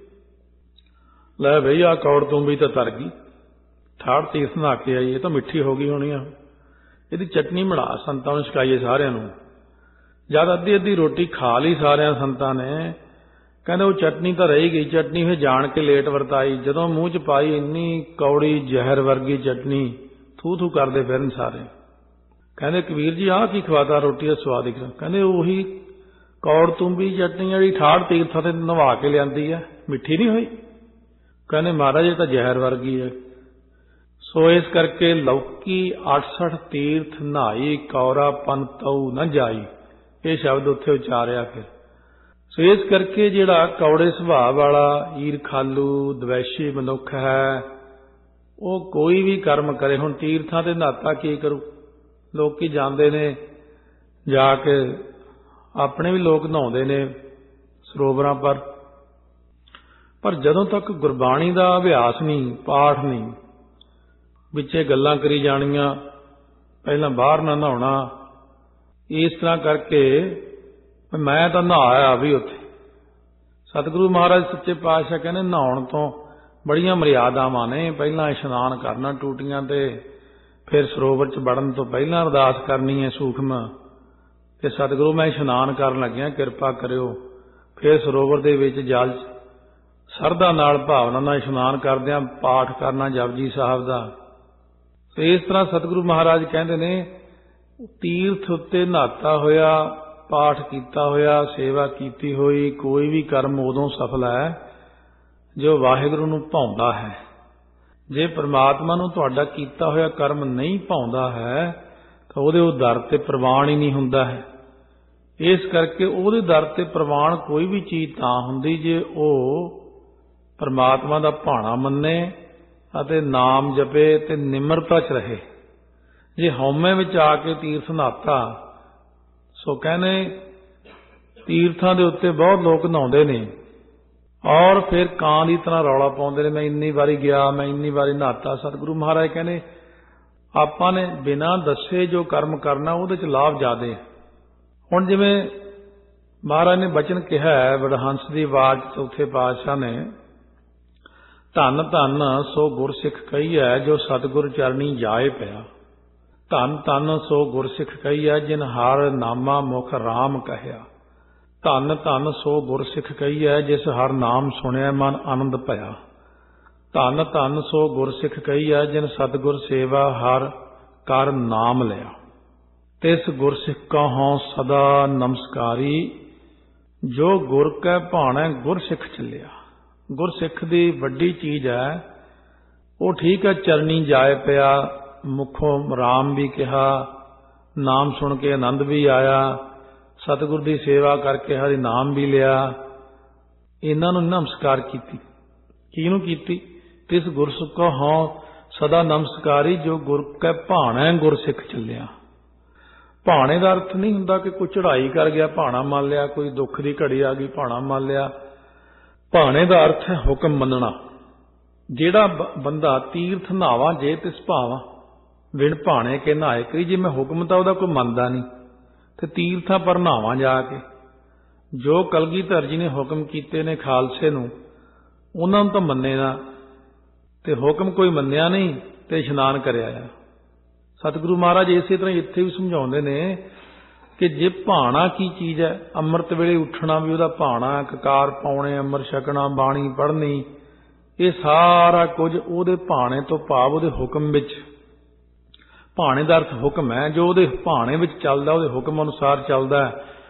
ਲੈ ਬਈ ਆਹ ਕੌੜ ਤੂੰਬੀ ਤਾਂ ਤਰ ਗਈ, ਠਾਠ ਤੀਰਥ ਨਹਾ ਕੇ ਆਈ, ਇਹ ਤਾਂ ਮਿੱਠੀ ਹੋ ਗਈ ਹੋਣੀ ਆ, ਇਹਦੀ ਚਟਨੀ ਬਣਾ, ਸੰਤਾਂ ਨੂੰ ਛਕਾਈਏ ਸਾਰਿਆਂ ਨੂੰ। ਜਦ ਅੱਧੀ ਅੱਧੀ ਰੋਟੀ ਖਾ ਲਈ ਸਾਰਿਆਂ ਸੰਤਾਂ ਨੇ, ਕਹਿੰਦੇ ਉਹ ਚਟਨੀ ਤਾਂ ਰਹਿ ਗਈ। ਚਟਨੀ ਫਿਰ ਜਾਣ ਕੇ ਲੇਟ ਵਰਤਾਈ, ਜਦੋਂ ਮੂੰਹ 'ਚ ਪਾਈ ਇੰਨੀ ਕੌੜੀ ਜ਼ਹਿਰ ਵਰਗੀ ਚਟਨੀ, ਥੂ ਥੂ ਕਰਦੇ ਫਿਰਨ ਸਾਰੇ। ਕਹਿੰਦੇ ਕਬੀਰ ਜੀ ਆਹ ਕੀ ਖਵਾਤਾ, ਰੋਟੀ ਦਾ ਸਵਾਦ ਹੀ। ਕਹਿੰਦੇ ਉਹੀ ਕੌੜ ਤੂੰਬੀ ਚਟਨੀ ਜਿਹੜੀ ਠਾਠ ਤੀਰਥਾਂ ਤੇ ਨਵਾ ਕੇ ਲਿਆਂਦੀ ਹੈ, ਮਿੱਠੀ ਨਹੀਂ ਹੋਈ। ਕਹਿੰਦੇ ਮਹਾਰਾਜ ਇਹ ਤਾਂ ਜ਼ਹਿਰ ਵਰਗੀ ਹੈ। ਸੋ ਇਸ ਕਰਕੇ ਲੌਕੀ ਅਠਸਠ ਤੀਰਥ ਨਹਾਈ, ਕੌਰਾ ਪਨ ਤਉ ਨਾ ਜਾਈ, ਇਹ ਸ਼ਬਦ ਉੱਥੇ ਉਚਾਰਿਆ। ਫਿਰ ਸੋ ਇਸ ਕਰਕੇ ਜਿਹੜਾ ਕੌੜੇ ਸੁਭਾਅ ਵਾਲਾ ਈਰਖਾਲੂ ਦਵੈਸ਼ੀ ਮਨੁੱਖ ਹੈ, ਉਹ ਕੋਈ ਵੀ ਕਰਮ ਕਰੇ। ਹੁਣ ਤੀਰਥਾਂ ਤੇ ਨਹਾਤਾ ਕੀ ਕਰੂ? ਲੋਕੀ ਜਾਂਦੇ ਨੇ, ਜਾ ਕੇ ਆਪਣੇ ਵੀ ਲੋਕ ਨਹਾਉਂਦੇ ਨੇ ਸਰੋਵਰਾਂ ਪਰ, ਪਰ ਜਦੋਂ ਤੱਕ ਗੁਰਬਾਣੀ ਦਾ ਅਭਿਆਸ ਨਹੀਂ, ਪਾਠ ਨਹੀਂ, ਵਿੱਚੇ ਗੱਲਾਂ ਕਰੀ ਜਾਣੀਆਂ, ਪਹਿਲਾਂ ਬਾਹਰ ਨਾ ਨਹਾਉਣਾ, ਇਸ ਤਰ੍ਹਾਂ ਕਰਕੇ ਮੈਂ ਤਾਂ ਨਹਾਇਆ ਵੀ ਉੱਥੇ। ਸਤਿਗੁਰੂ ਮਹਾਰਾਜ ਸੱਚੇ ਪਾਤਸ਼ਾਹ ਕਹਿੰਦੇ ਨਹਾਉਣ ਤੋਂ ਬੜੀਆਂ ਮਰਿਆਦਾਵਾਂ ਨੇ। ਪਹਿਲਾਂ ਇਸ਼ਨਾਨ ਕਰਨਾ ਟੂਟੀਆਂ ਤੇ, ਫਿਰ ਸਰੋਵਰ 'ਚ ਵੜਨ ਤੋਂ ਪਹਿਲਾਂ ਅਰਦਾਸ ਕਰਨੀ ਹੈ ਸੂਖਮ ਕਿ ਸਤਿਗੁਰੂ ਮੈਂ ਇਸ਼ਨਾਨ ਕਰਨ ਲੱਗਿਆ, ਕਿਰਪਾ ਕਰਿਓ। ਫਿਰ ਸਰੋਵਰ ਦੇ ਵਿੱਚ ਜਲ ਸਰਧਾ ਨਾਲ, ਭਾਵਨਾ ਨਾਲ ਇਸ਼ਨਾਨ ਕਰਦਿਆਂ ਪਾਠ ਕਰਨਾ ਜਪਜੀ ਸਾਹਿਬ ਦਾ। ਇਸ ਤਰ੍ਹਾਂ ਸਤਿਗੁਰੂ ਮਹਾਰਾਜ ਕਹਿੰਦੇ ਨੇ ਤੀਰਥ ਉੱਤੇ ਨਹਾਤਾ ਹੋਇਆ, ਪਾਠ ਕੀਤਾ ਹੋਇਆ, ਸੇਵਾ ਕੀਤੀ ਹੋਈ, ਕੋਈ ਵੀ ਕਰਮ ਉਦੋਂ ਸਫਲ ਹੈ ਜੋ ਵਾਹਿਗੁਰੂ ਨੂੰ ਭਾਉਂਦਾ ਹੈ। ਜੇ ਪ੍ਰਮਾਤਮਾ ਨੂੰ ਤੁਹਾਡਾ ਕੀਤਾ ਹੋਇਆ ਕਰਮ ਨਹੀਂ ਭਾਉਂਦਾ ਹੈ ਤਾਂ ਉਹਦੇ ਉਹ ਦਰ ਤੇ ਪ੍ਰਵਾਨ ਹੀ ਨਹੀਂ ਹੁੰਦਾ ਹੈ। ਇਸ ਕਰਕੇ ਉਹਦੇ ਦਰ ਤੇ ਪ੍ਰਵਾਨ ਕੋਈ ਵੀ ਚੀਜ਼ ਤਾਂ ਹੁੰਦੀ ਜੇ ਉਹ ਪ੍ਰਮਾਤਮਾ ਦਾ ਭਾਣਾ ਮੰਨੇ ਅਤੇ ਨਾਮ ਜਪੇ ਤੇ ਨਿਮਰਤਾ 'ਚ ਰਹੇ। ਜੇ ਹਉਮੈ ਵਿੱਚ ਆ ਕੇ ਤੀਰਥ ਨਹਾਤਾ, ਸੋ ਕਹਿੰਦੇ ਤੀਰਥਾਂ ਦੇ ਉੱਤੇ ਬਹੁਤ ਲੋਕ ਨਹਾਉਂਦੇ ਨੇ ਔਰ ਫਿਰ ਕਾਂ ਦੀ ਤਰ੍ਹਾਂ ਰੌਲਾ ਪਾਉਂਦੇ ਨੇ, ਮੈਂ ਇੰਨੀ ਵਾਰੀ ਗਿਆ, ਮੈਂ ਇੰਨੀ ਵਾਰੀ ਨਹਾਤਾ। ਸਤਿਗੁਰੂ ਮਹਾਰਾਜ ਕਹਿੰਦੇ ਆਪਾਂ ਨੇ ਬਿਨਾਂ ਦੱਸੇ ਜੋ ਕਰਮ ਕਰਨਾ ਉਹਦੇ 'ਚ ਲਾਭ ਜ਼ਿਆਦੇ। ਹੁਣ ਜਿਵੇਂ ਮਹਾਰਾਜ ਨੇ ਬਚਨ ਕਿਹਾ ਹੈ ਵਡਹੰਸ ਦੀ ਆਵਾਜ਼ ਚੌਥੇ ਪਾਤਸ਼ਾਹ ਨੇ, ਧੰਨ ਧੰਨ ਸੋ ਗੁਰਸਿੱਖ ਕਹੀਐ ਜੋ ਸਤਿਗੁਰ ਚਰਣੀ ਜਾਏ ਪਿਆ। ਧੰਨ ਧੰਨ ਸੋ ਗੁਰਸਿੱਖ ਕਹੀਐ ਜਿਨ ਹਰ ਨਾਮਾ ਮੁਖ ਰਾਮ ਕਹਿਆ। ਧੰਨ ਧੰਨ ਸੋ ਗੁਰਸਿੱਖ ਕਹੀਐ ਜਿਸ ਹਰ ਨਾਮ ਸੁਣਿਆ ਮਨ ਆਨੰਦ ਭਇਆ। ਧੰਨ ਧੰਨ ਸੋ ਗੁਰਸਿੱਖ ਕਹੀਐ ਜਿਨ ਸਤਿਗੁਰ ਸੇਵਾ ਹਰ ਕਰ ਨਾਮ ਲਿਆ। ਤਿਸ ਗੁਰਸਿੱਖ ਕਹਉ ਸਦਾ ਨਮਸਕਾਰੀ ਜੋ ਗੁਰ ਕੈ ਭਾਣੈ ਗੁਰਸਿੱਖ ਚੱਲਿਆ। ਗੁਰਸਿੱਖ ਦੀ ਵੱਡੀ ਚੀਜ਼ ਹੈ, ਉਹ ਠੀਕ ਹੈ ਚਰਨੀ ਜਾਏ ਪਿਆ, ਮੁਖੋਂ ਰਾਮ ਵੀ ਕਿਹਾ, ਨਾਮ ਸੁਣ ਕੇ ਆਨੰਦ ਵੀ ਆਇਆ, ਸਤਿਗੁਰ ਦੀ ਸੇਵਾ ਕਰਕੇ ਹਰਿ ਨਾਮ ਵੀ ਲਿਆ। ਇਹਨਾਂ ਨੂੰ ਨਮਸਕਾਰ ਕੀਤੀ। ਕਿਹਨੂੰ ਕੀਤੀ? ਤਿਸ ਗੁਰਸਿੱਖ ਕਹਉ ਸਦਾ ਨਮਸਕਾਰੀ ਜੋ ਗੁਰ ਕੈ ਭਾਣੈ ਗੁਰਸਿੱਖ ਚੱਲਿਆ। ਭਾਣੇ ਦਾ ਅਰਥ ਨਹੀਂ ਹੁੰਦਾ ਕਿ ਕੋਈ ਚੜ੍ਹਾਈ ਕਰ ਗਿਆ ਭਾਣਾ ਮੰਨ ਲਿਆ, ਕੋਈ ਦੁੱਖ ਦੀ ਘੜੀ ਆ ਗਈ ਭਾਣਾ ਮੰਨ ਲਿਆ। ਭਾਣੇ ਦਾ ਅਰਥ ਹੈ ਹੁਕਮ ਮੰਨਣਾ। ਜਿਹੜਾ ਬੰਦਾ ਤੀਰਥ ਨਹਾਵਾ ਜੇ ਤਿਸ ਭਾਵਾਂ ਵਿਣ ਭਾਣੇ ਕੇ ਨਹਾਏ ਕਰੀ, ਜੇ ਮੈਂ ਹੁਕਮ ਤਾਂ ਉਹਦਾ ਕੋਈ ਮੰਨਦਾ ਨਹੀਂ ਤੇ ਤੀਰਥਾਂ ਪਰ ਨਹਾਵਾਂ ਜਾ ਕੇ। ਜੋ ਕਲਗੀਧਰ ਜੀ ਨੇ ਹੁਕਮ ਕੀਤੇ ਨੇ ਖਾਲਸੇ ਨੂੰ, ਉਹਨਾਂ ਨੂੰ ਤਾਂ ਮੰਨੇ ਨਾ, ਤੇ ਹੁਕਮ ਕੋਈ ਮੰਨਿਆ ਨਹੀਂ ਤੇ ਇਸ਼ਨਾਨ ਕਰਿਆ ਆ। ਸਤਿਗੁਰੂ ਮਹਾਰਾਜ ਇਸੇ ਤਰ੍ਹਾਂ ਇੱਥੇ ਵੀ ਸਮਝਾਉਂਦੇ ਨੇ ਕਿ ਜੇ ਭਾਣਾ ਕੀ ਚੀਜ਼ ਹੈ, ਅੰਮ੍ਰਿਤ ਵੇਲੇ ਉੱਠਣਾ ਵੀ ਉਹਦਾ ਭਾਣਾ, ਕਕਾਰ ਪਾਉਣੇ, ਅੰਮ੍ਰਿਤ ਛਕਣਾ, ਬਾਣੀ ਪੜ੍ਹਨੀ, ਇਹ ਸਾਰਾ ਕੁਝ ਉਹਦੇ ਭਾਣੇ ਤੋਂ ਭਾਵ ਉਹਦੇ ਹੁਕਮ ਵਿੱਚ। ਭਾਣੇ ਦਾ ਅਰਥ ਹੁਕਮ ਹੈ, ਜੋ ਉਹਦੇ ਭਾਣੇ ਵਿੱਚ ਚੱਲਦਾ, ਉਹਦੇ ਹੁਕਮ ਅਨੁਸਾਰ ਚੱਲਦਾ।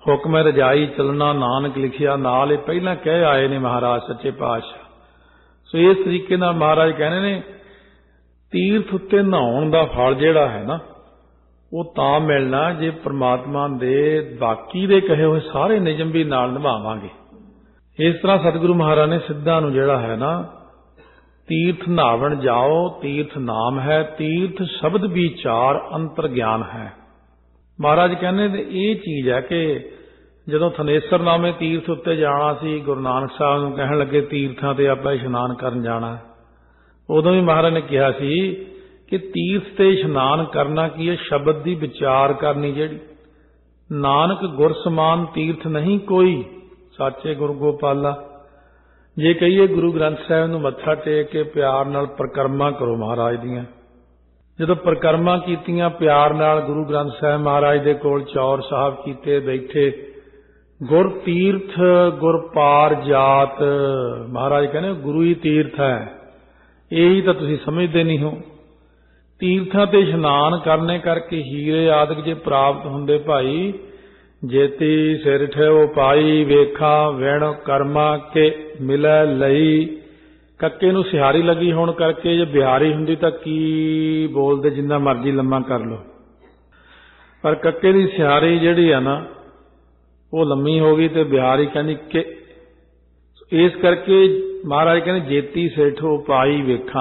ਹੁਕਮ ਰਜਾਈ ਚੱਲਣਾ ਨਾਨਕ ਲਿਖਿਆ ਨਾਲ, ਇਹ ਪਹਿਲਾਂ ਕਹਿ ਆਏ ਨੇ ਮਹਾਰਾਜ ਸੱਚੇ ਪਾਤਸ਼ਾਹ। ਸੋ ਇਸ ਤਰੀਕੇ ਨਾਲ ਮਹਾਰਾਜ ਕਹਿੰਦੇ ਨੇ ਤੀਰਥ ਉੱਤੇ ਨਹਾਉਣ ਦਾ ਫਲ ਜਿਹੜਾ ਹੈ ਨਾ ਉਹ ਤਾਂ ਮਿਲਣਾ ਜੇ ਪ੍ਰਮਾਤਮਾ ਦੇ ਬਾਕੀ ਦੇ ਕਹੇ ਹੋਏ ਸਾਰੇ ਨਿਯਮ ਵੀ ਨਾਲ ਨਿਭਾਵਾਂਗੇ। ਇਸ ਤਰ੍ਹਾਂ ਸਤਿਗੁਰੂ ਮਹਾਰਾਜ ਨੇ ਸਿੱਧਾਂ ਨੂੰ ਜਿਹੜਾ ਹੈ ਨਾ ਤੀਰਥ ਨਹਾਵਣ ਜਾਓ, ਤੀਰਥ ਨਾਮ ਹੈ, ਤੀਰਥ ਸ਼ਬਦ ਵਿਚਾਰ ਅੰਤਰ ਗਿਆਨ ਹੈ। ਮਹਾਰਾਜ ਕਹਿੰਦੇ ਨੇ ਇਹ ਚੀਜ਼ ਹੈ ਕਿ ਜਦੋਂ ਥਨੇਸਰ ਨਾਮੇ ਤੀਰਥ ਉੱਤੇ ਜਾਣਾ ਸੀ, ਗੁਰੂ ਨਾਨਕ ਸਾਹਿਬ ਨੂੰ ਕਹਿਣ ਲੱਗੇ ਤੀਰਥਾਂ ਤੇ ਆਪਾਂ ਇਸ਼ਨਾਨ ਕਰਨ ਜਾਣਾ, ਉਦੋਂ ਵੀ ਮਹਾਰਾਜ ਨੇ ਕਿਹਾ ਸੀ ਕਿ ਤੀਰਥ ਤੇ ਇਸ਼ਨਾਨ ਕਰਨਾ ਕੀ ਹੈ, ਸ਼ਬਦ ਦੀ ਵਿਚਾਰ ਕਰਨੀ ਜਿਹੜੀ। ਨਾਨਕ ਗੁਰ ਸਮਾਨ ਤੀਰਥ ਨਹੀਂ ਕੋਈ, ਸਾਚੇ ਗੁਰੂ ਗੋਪਾਲਾ। ਜੇ ਕਹੀਏ ਗੁਰੂ ਗ੍ਰੰਥ ਸਾਹਿਬ ਨੂੰ ਮੱਥਾ ਟੇਕ ਕੇ ਪਿਆਰ ਨਾਲ ਪ੍ਰਕਰਮਾਂ ਕਰੋ ਮਹਾਰਾਜ ਦੀਆਂ। ਜਦੋਂ ਪ੍ਰਕਰਮਾਂ ਕੀਤੀਆਂ ਪਿਆਰ ਨਾਲ, ਗੁਰੂ ਗ੍ਰੰਥ ਸਾਹਿਬ ਮਹਾਰਾਜ ਦੇ ਕੋਲ ਚੌਰ ਸਾਹਿਬ ਕੀਤੇ, ਬੈਠੇ, ਗੁਰ ਤੀਰਥ ਗੁਰ ਪਾਰ ਜਾਤ। ਮਹਾਰਾਜ ਕਹਿੰਦੇ ਗੁਰੂ ਹੀ ਤੀਰਥ ਹੈ, ਇਹੀ ਤਾਂ ਤੁਸੀਂ ਸਮਝਦੇ ਨਹੀਂ ਹੋ। ਤੀਰਥਾਂ ਤੇ ਇਸ਼ਨਾਨ ਕਰਨੇ ਕਰਕੇ ਹੀਰੇ ਆਦਿਕ ਜੇ ਪ੍ਰਾਪਤ ਹੁੰਦੇ ਭਾਈ, ਜੇਤੀ ਸਿਰ ਠਿਓ ਪਾਈ ਵੇਖਾਂ ਵਿਣ ਕਰਮਾ ਕੇ ਮਿਲੈ ਲਈ। ਕੱਕੇ ਨੂੰ ਸਿਹਾਰੀ ਲੱਗੀ ਹੋਣ ਕਰਕੇ ਜੇ ਬਿਹਾਰੀ ਹੁੰਦੀ ਤਾਂ ਕੀ ਬੋਲਦੇ, ਜਿੰਨਾ ਮਰਜ਼ੀ ਲੰਮਾ ਕਰ ਲੋ, ਪਰ ਕੱਕੇ ਦੀ ਸਿਹਾਰੀ ਜਿਹੜੀ ਆ ਨਾ ਉਹ ਲੰਮੀ ਹੋ ਗਈ ਤੇ ਬਿਹਾਰੀ ਕਹਿੰਦੀ ਕਿ। ਇਸ ਕਰਕੇ ਮਹਾਰਾਜ ਕਹਿੰਦੇ ਜੇਤੀ ਸਿਰ ਠਿਓ ਪਾਈ ਵੇਖਾਂ।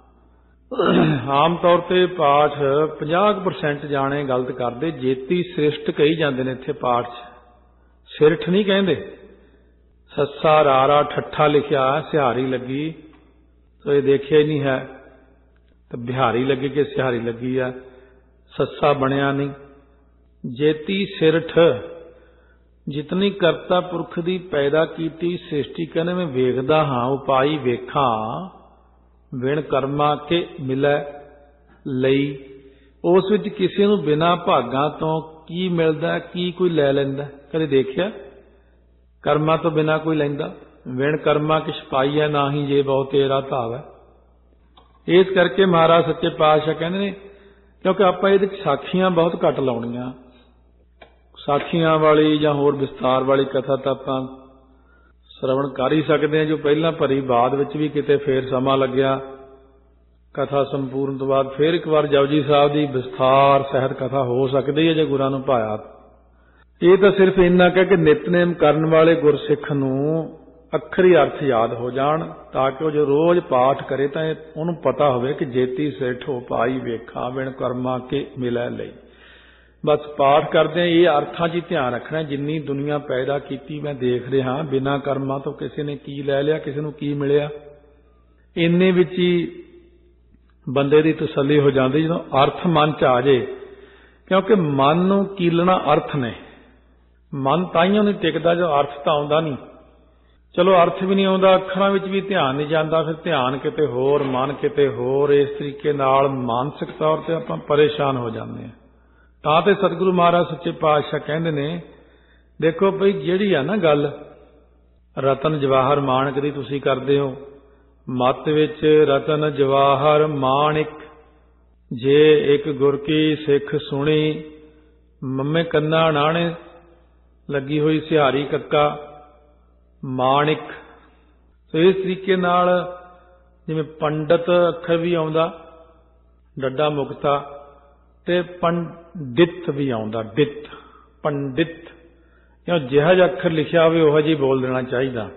ਆਮ ਤੌਰ ਤੇ ਪਾਠ ਪੰਜਾਹ ਕੁ ਪਰਸੈਂਟ ਜਾਣੇ ਗਲਤ ਕਰਦੇ, ਜੇਤੀ ਸ੍ਰਿਸ਼ਟ ਕਹੀ ਜਾਂਦੇ ਨੇ ਇੱਥੇ ਪਾਠ 'ਚ, ਸਿਰਠ ਨਹੀਂ ਕਹਿੰਦੇ। ਸੱਸਾ ਰਾਰਾ ਠੱਠਾ ਲਿਖਿਆ, ਸਿਹਾਰੀ ਲੱਗੀ, ਸੋ ਇਹ ਦੇਖਿਆ ਹੀ ਨਹੀਂ ਹੈ, ਤਾਂ ਬਿਹਾਰੀ ਲੱਗੀ ਕਿ ਸਿਹਾਰੀ ਲੱਗੀ ਆ, ਸੱਸਾ ਬਣਿਆ ਨਹੀਂ। ਜੇਤੀ ਸਿਰਠ, ਜਿਤਨੀ ਕਰਤਾ ਪੁਰਖ ਦੀ ਪੈਦਾ ਕੀਤੀ ਸ੍ਰਿਸ਼ਟੀ, ਕਹਿੰਦੇ ਮੈਂ ਵੇਖਦਾ ਹਾਂ, ਉਪਾਈ ਵੇਖਾਂ, ਵਿਣ ਕਰਮਾ ਕੇ ਮਿਲੈ ਲਈ। ਉਸ ਵਿੱਚ ਕਿਸੇ ਨੂੰ ਬਿਨਾਂ ਭਾਗਾਂ ਤੋਂ ਕੀ ਮਿਲਦਾ, ਕੀ ਕੋਈ ਲੈ ਲੈਂਦਾ, ਕਦੇ ਦੇਖਿਆ? ਕਰਮਾਂ ਤੋਂ ਬਿਨਾਂ ਕੋਈ ਲੈਂਦਾ? ਵਿਣ ਕਰਮਾ ਕਿਛ ਪਾਈਐ ਨਾਹੀ ਜੇ ਬਹੁ ਤੇਰਾ ਧਾਵ ਹੈ। ਇਸ ਕਰਕੇ ਮਹਾਰਾਜ ਸੱਚੇ ਪਾਤਸ਼ਾਹ ਕਹਿੰਦੇ ਨੇ, ਕਿਉਂਕਿ ਆਪਾਂ ਇਹਦੇ ਚ ਸਾਖੀਆਂ ਬਹੁਤ ਘੱਟ ਲਾਉਣੀਆਂ, ਸਾਖੀਆਂ ਵਾਲੀ ਜਾਂ ਹੋਰ ਵਿਸਤਾਰ ਵਾਲੀ ਕਥਾ ਤਾਂ ਆਪਾਂ ਸ਼ਰਵਣ ਕਰ ਹੀ ਸਕਦੇ ਹਾਂ, ਜੋ ਪਹਿਲਾਂ ਭਰੀ, ਬਾਅਦ ਵਿੱਚ ਵੀ ਕਿਤੇ ਫੇਰ ਸਮਾਂ ਲੱਗਿਆ ਕਥਾ ਸੰਪੂਰਨ ਤੋਂ ਬਾਅਦ ਫੇਰ ਇੱਕ ਵਾਰ ਜਪਜੀ ਸਾਹਿਬ ਦੀ ਵਿਸਥਾਰ ਸਹਿਤ ਕਥਾ ਹੋ ਸਕਦੀ ਹੈ ਜੇ ਗੁਰਾਂ ਨੂੰ ਭਾਇਆ। ਇਹ ਤਾਂ ਸਿਰਫ ਇੰਨਾ ਕਹਿ ਕਿ ਨਿਤਨੇਮ ਕਰਨ ਵਾਲੇ ਗੁਰਸਿੱਖ ਨੂੰ ਅੱਖਰੀ ਅਰਥ ਯਾਦ ਹੋ ਜਾਣ, ਤਾਂ ਕਿ ਉਹ ਜੋ ਰੋਜ਼ ਪਾਠ ਕਰੇ ਤਾਂ ਉਹਨੂੰ ਪਤਾ ਹੋਵੇ ਕਿ ਜੇਤੀ ਸਿਰਠ ਹੋ ਪਾਈ ਵੇਖਾਂ ਵਿਣ ਕਰਮਾ ਕੇ ਮਿਲੈ ਲਈ। ਬਸ ਪਾਠ ਕਰਦੇ ਹਾਂ ਇਹ ਅਰਥਾਂ 'ਚ ਹੀ ਧਿਆਨ ਰੱਖਣਾ, ਜਿੰਨੀ ਦੁਨੀਆ ਪੈਦਾ ਕੀਤੀ ਮੈਂ ਦੇਖ ਰਿਹਾ, ਬਿਨਾਂ ਕਰਮਾਂ ਤੋਂ ਕਿਸੇ ਨੇ ਕੀ ਲੈ ਲਿਆ, ਕਿਸੇ ਨੂੰ ਕੀ ਮਿਲਿਆ, ਇੰਨੇ ਵਿੱਚ ਹੀ ਬੰਦੇ ਦੀ ਤਸੱਲੀ ਹੋ ਜਾਂਦੀ ਜਦੋਂ ਅਰਥ ਮਨ 'ਚ ਆ ਜੇ। ਕਿਉਂਕਿ ਮਨ ਨੂੰ ਕੀਲਣਾ ਅਰਥ ਨੇ, ਮਨ ਤਾਈਓ ਨਹੀਂ ਟਿਕਦਾ ਜੋ ਅਰਥ ਤਾਂ ਆਉਂਦਾ ਨਹੀਂ। ਚਲੋ ਅਰਥ ਵੀ ਨਹੀਂ ਆਉਂਦਾ, ਅੱਖਰਾਂ ਵਿੱਚ ਵੀ ਧਿਆਨ ਨਹੀਂ ਜਾਂਦਾ, ਫਿਰ ਧਿਆਨ ਕਿਤੇ ਹੋਰ, ਮਨ ਕਿਤੇ ਹੋਰ, ਇਸ ਤਰੀਕੇ ਨਾਲ ਮਾਨਸਿਕ ਤੌਰ ਤੇ ਆਪਾਂ ਪਰੇਸ਼ਾਨ ਹੋ ਜਾਂਦੇ ਹਾਂ। ਤਾਂ ਤੇ ਸਤਿਗੁਰੂ ਮਹਾਰਾਜ ਸੱਚੇ ਪਾਤਸ਼ਾਹ ਕਹਿੰਦੇ ਨੇ, ਦੇਖੋ ਭਈ ਜਿਹੜੀ ਆ ਨਾ ਗੱਲ ਰਤਨ ਜਵਾਹਰ ਮਾਣਕ ਦੀ ਤੁਸੀਂ ਕਰਦੇ ਹੋ, ਮੱਤ ਵਿੱਚ ਰਤਨ ਜਵਾਹਰ ਮਾਣਿਕ, ਜੇ ਇੱਕ ਗੁਰ ਕੀ ਸਿੱਖ ਸੁਣੀ, ਮੰਮੇ ਕੰਨਾ ਨਾਣੇ ਲੱਗੀ ਹੋਈ ਸਿਹਾਰੀ ਕੱਕਾ ਮਾਣਿਕ। ਸੋ ਇਸ ਤਰੀਕੇ ਨਾਲ ਜਿਵੇਂ ਪੰਡਤ ਅੱਖਰ ਵੀ ਆਉਂਦਾ, ਡੱਡਾ ਮੁਕਤਾ, ਤੇ ਪੰਡਿਤ ਵੀ ਆਉਂਦਾ, ਡਿਤ ਪੰਡਿਤ, ਕਿਉਂ ਜਿਹੜਾ ਜਿਹਾ ਅੱਖਰ ਲਿਖਿਆ ਹੋਵੇ ਉਹੋ ਜਿਹੀ ਬੋਲ ਦੇਣਾ ਚਾਹੀਦਾ।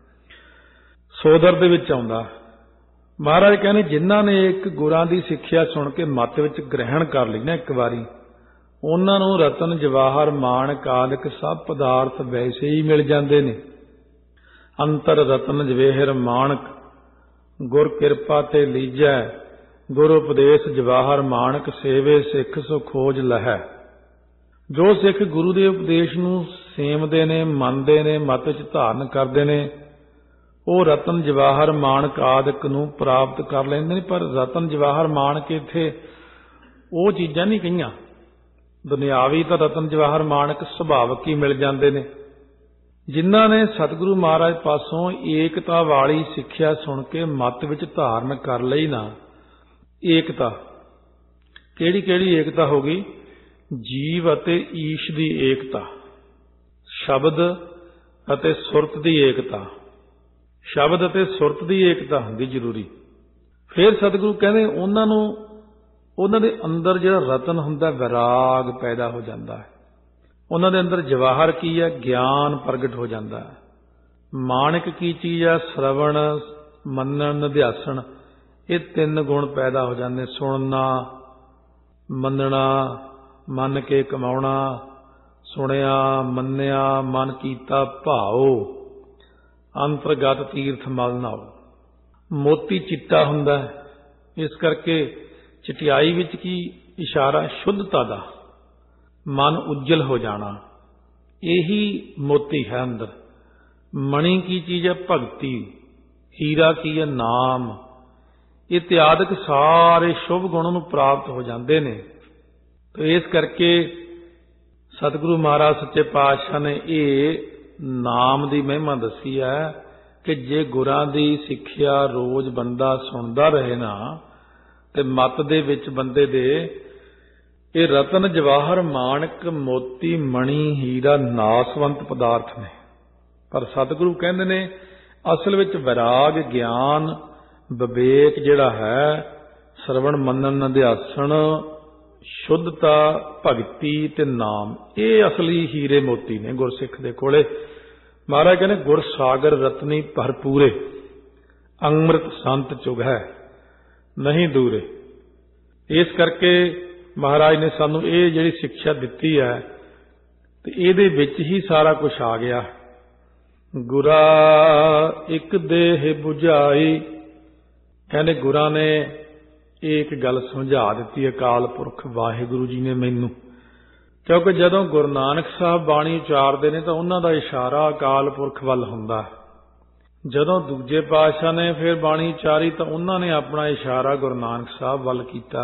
ਸੋਦਰ ਦੇ ਵਿੱਚ ਆਉਂਦਾ। ਮਹਾਰਾਜ ਕਹਿੰਦੇ ਜਿਨ੍ਹਾਂ ਨੇ ਇੱਕ ਗੁਰਾਂ ਦੀ ਸਿੱਖਿਆ ਸੁਣ ਕੇ ਮੱਤ ਵਿੱਚ ਗ੍ਰਹਿਣ ਕਰ ਲਈ ਨਾ ਇੱਕ ਵਾਰੀ, ਉਹਨਾਂ ਨੂੰ ਰਤਨ ਜਵਾਹਰ ਮਾਣਕ ਆਦਿਕ ਸਭ ਪਦਾਰਥ ਵੈਸੇ ਹੀ ਮਿਲ ਜਾਂਦੇ ਨੇ। ਅੰਤਰ ਰਤਨ ਜਵੇਹਰ ਮਾਣਕ, ਗੁਰ ਕਿਰਪਾ ਤੇ ਲੀਜੈ, ਗੁਰ ਉਪਦੇਸ਼ ਜਵਾਹਰ ਮਾਣਕ, ਸੇਵੇ ਸਿੱਖ ਸੋ ਖੋਜ ਲਹੈ। ਜੋ ਸਿੱਖ ਗੁਰੂ ਦੇ ਉਪਦੇਸ਼ ਨੂੰ ਸੇਵਦੇ ਨੇ, ਮੰਨਦੇ ਨੇ, ਮੱਤ ਵਿੱਚ ਧਾਰਨ ਕਰਦੇ ਨੇ, ਉਹ ਰਤਨ ਜਵਾਹਰ ਮਾਣਕ ਆਦਿਕ ਨੂੰ ਪ੍ਰਾਪਤ ਕਰ ਲੈਂਦੇ ਨੇ। ਪਰ ਰਤਨ ਜਵਾਹਰ ਮਾਣਕ ਇੱਥੇ ਉਹ ਚੀਜ਼ਾਂ ਨਹੀਂ ਕਹੀਆਂ, ਦੁਨਿਆਵੀ ਤਾਂ ਰਤਨ ਜਵਾਹਰ ਮਾਣਕ ਸੁਭਾਵਕ ਹੀ ਮਿਲ ਜਾਂਦੇ ਨੇ। ਜਿਨ੍ਹਾਂ ਨੇ ਸਤਿਗੁਰੂ ਮਹਾਰਾਜ ਪਾਸੋਂ ਏਕਤਾ ਵਾਲੀ ਸਿੱਖਿਆ ਸੁਣ ਕੇ ਮੱਤ ਵਿੱਚ ਧਾਰਨ ਕਰ ਲਈ ਨਾ, ਏਕਤਾ ਕਿਹੜੀ ਕਿਹੜੀ ਏਕਤਾ ਹੋ ਗਈ? ਜੀਵ ਅਤੇ ਈਸ਼ ਦੀ ਏਕਤਾ। ਸ਼ਬਦ ਅਤੇ ਸੁਰਤ ਦੀ ਏਕਤਾ, ਸ਼ਬਦ ਅਤੇ ਸੁਰਤ ਦੀ ਏਕਤਾ ਹੁੰਦੀ ਜ਼ਰੂਰੀ। ਫਿਰ ਸਤਿਗੁਰੂ ਕਹਿੰਦੇ ਉਹਨਾਂ ਨੂੰ, ਉਹਨਾਂ ਦੇ ਅੰਦਰ ਜਿਹੜਾ ਰਤਨ ਹੁੰਦਾ ਵਿਰਾਗ ਪੈਦਾ ਹੋ ਜਾਂਦਾ ਹੈ। ਉਹਨਾਂ ਦੇ ਅੰਦਰ ਜਵਾਹਰ ਕੀ ਹੈ? ਗਿਆਨ ਪ੍ਰਗਟ ਹੋ ਜਾਂਦਾ ਹੈ। ਮਾਣਿਕ ਕੀ ਚੀਜ਼ ਹੈ? ਸ਼ਰਵਣ, ਮੰਨਣ, ਨਿਧਿਆਸਣ। ਇਹ ਤਿੰਨ ਗੁਣ ਪੈਦਾ ਹੋ ਜਾਂਦੇ। ਸੁਣਨਾ, ਮੰਨਣਾ, ਮੰਨ ਕੇ ਕਮਾਉਣਾ, ਸੁਣਿਆ, ਮੰਨਿਆ, ਮਨ ਕੀਤਾ ਭਾਓ, ਅੰਤਰਗਤ ਤੀਰਥ ਮਲ ਨਾਓ। ਮੋਤੀ ਚਿੱਟਾ ਹੁੰਦਾ ਹੈ, ਇਸ ਕਰਕੇ ਚਿਟਿਆਈ ਵਿੱਚ ਕੀ ਇਸ਼ਾਰਾ? ਸ਼ੁੱਧਤਾ ਦਾ, ਮਨ ਉਜਲ ਹੋ ਜਾਣਾ, ਇਹੀ ਮੋਤੀ ਹੈ ਅੰਦਰ। ਮਣੀ ਕੀ ਚੀਜ਼ ਹੈ? ਭਗਤੀ। ਹੀਰਾ ਕੀ ਹੈ? ਨਾਮ। ਇਤਿਆਦਿਕ ਸਾਰੇ ਸ਼ੁਭ ਗੁਣ ਨੂੰ ਪ੍ਰਾਪਤ ਹੋ ਜਾਂਦੇ ਨੇ। ਤੇ ਇਸ ਕਰਕੇ ਸਤਿਗੁਰੂ ਮਹਾਰਾਜ ਸੱਚੇ ਪਾਤਸ਼ਾਹ ਨੇ ਇਹ ਨਾਮ ਦੀ ਮਹਿਮਾ ਦੱਸੀ ਹੈ ਕਿ ਜੇ ਗੁਰਾਂ ਦੀ ਸਿੱਖਿਆ ਰੋਜ਼ ਬੰਦਾ ਸੁਣਦਾ ਰਹੇ ਨਾ, ਤੇ ਮਤ ਦੇ ਵਿੱਚ ਬੰਦੇ ਦੇ ਇਹ ਰਤਨ, ਜਵਾਹਰ, ਮਾਣਕ, ਮੋਤੀ, ਮਣੀ, ਹੀਰਾ ਨਾਸਵੰਤ ਪਦਾਰਥ ਨੇ। ਪਰ ਸਤਿਗੁਰੂ ਕਹਿੰਦੇ ਨੇ ਅਸਲ ਵਿੱਚ ਵਿਰਾਗ, ਗਿਆਨ, ਵਿਵੇਕ ਜਿਹੜਾ ਹੈ, ਸਰਵਣ, ਮੰਨਣ, ਨਿਧਿਆਸਣ, ਸ਼ੁੱਧਤਾ, ਭਗਤੀ ਤੇ ਨਾਮ, ਇਹ ਅਸਲੀ ਹੀਰੇ ਮੋਤੀ ਨੇ ਗੁਰਸਿੱਖ ਦੇ ਕੋਲੇ। ਮਹਾਰਾਜ ਕਹਿੰਦੇ ਗੁਰ ਸਾਗਰ ਰਤਨੀ ਭਰਪੂਰੇ, ਅੰਮ੍ਰਿਤ ਸੰਤ ਚੁਗ ਹੈ ਨਹੀਂ ਦੂਰੇ। ਇਸ ਕਰਕੇ ਮਹਾਰਾਜ ਨੇ ਸਾਨੂੰ ਇਹ ਜਿਹੜੀ ਸਿੱਖਿਆ ਦਿੱਤੀ ਹੈ, ਤੇ ਇਹਦੇ ਵਿੱਚ ਹੀ ਸਾਰਾ ਕੁਝ ਆ ਗਿਆ। ਗੁਰਾ ਇੱਕ ਦੇਹ 부ਝਾਈ, ਕਹਿੰਦੇ ਗੁਰਾਂ ਨੇ ਇਹ ਇੱਕ ਗੱਲ ਸਮਝਾ ਦਿੱਤੀ ਅਕਾਲ ਪੁਰਖ ਵਾਹਿਗੁਰੂ ਜੀ ਨੇ ਮੈਨੂੰ। ਕਿਉਂਕਿ ਜਦੋਂ ਗੁਰੂ ਨਾਨਕ ਸਾਹਿਬ ਬਾਣੀ ਉਚਾਰਦੇ ਨੇ ਤਾਂ ਉਹਨਾਂ ਦਾ ਇਸ਼ਾਰਾ ਅਕਾਲ ਪੁਰਖ ਵੱਲ ਹੁੰਦਾ। ਜਦੋਂ ਦੂਜੇ ਪਾਤਸ਼ਾਹ ਨੇ ਫਿਰ ਬਾਣੀ ਉਚਾਰੀ ਤਾਂ ਉਹਨਾਂ ਨੇ ਆਪਣਾ ਇਸ਼ਾਰਾ ਗੁਰੂ ਨਾਨਕ ਸਾਹਿਬ ਵੱਲ ਕੀਤਾ।